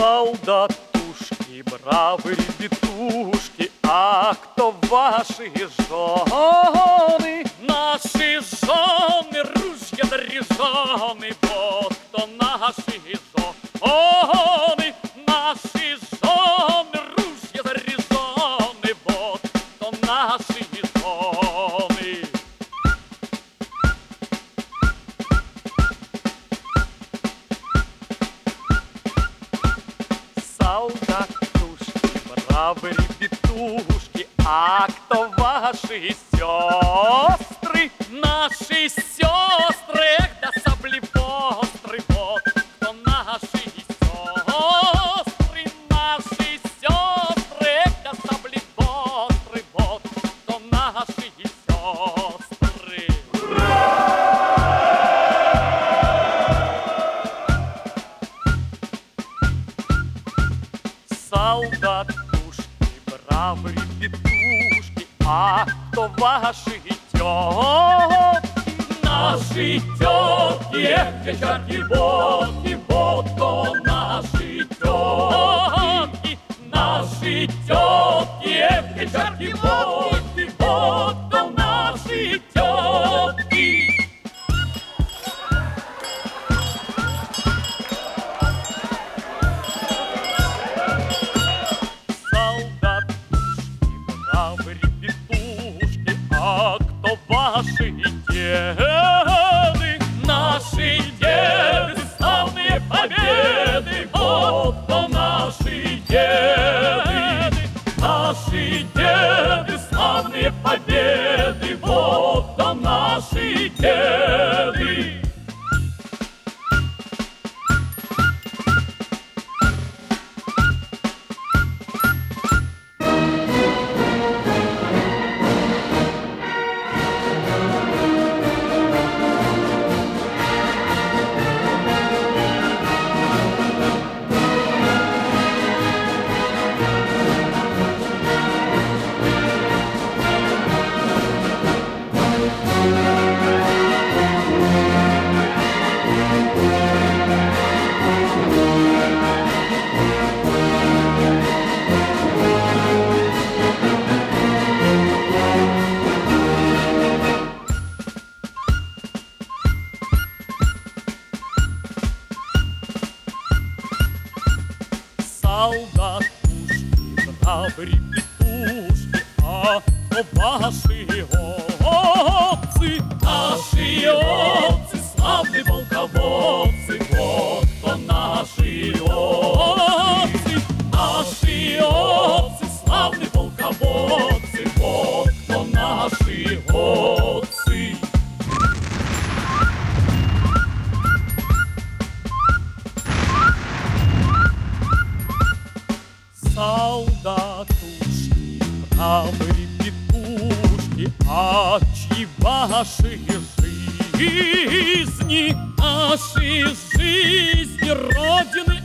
Солдатушки, бравые ребятушки, а кто ваши жены? Наши жены, ружья заряжены, вот кто наши жены. Наши жены, ружья заряжены, вот кто наши жены. Солдатушки, бравые ребятушки, а кто ваши сестры? Наши сестры, эх, да сабли остры, вот кто наши сестры. Наши сестры, эх, да сабли остры, вот кто наши сестры. Солдатушки, бравые ребятушки, а кто ваши тетки? Наши тетки, эх, вечерки-водки, вот кто наши тетки. Наши тетки, эх, вечерки-водки, вот кто наши тетки. Бравые ребятушки, а кто ваши деды? Наши деды, славные победы, вот кто наши деды. Наши деды, славные победы, вот кто наши деды. Солдатушки, бравые ребятушки, а кто ваши овцы? Наши овцы, славные полководцы, вот кто наши овцы. Наши овцы, славные полководцы, вот кто наши овцы. Солдатушки, бравые ребятушки, а чьи ваши жизни? Наши жизни, Родины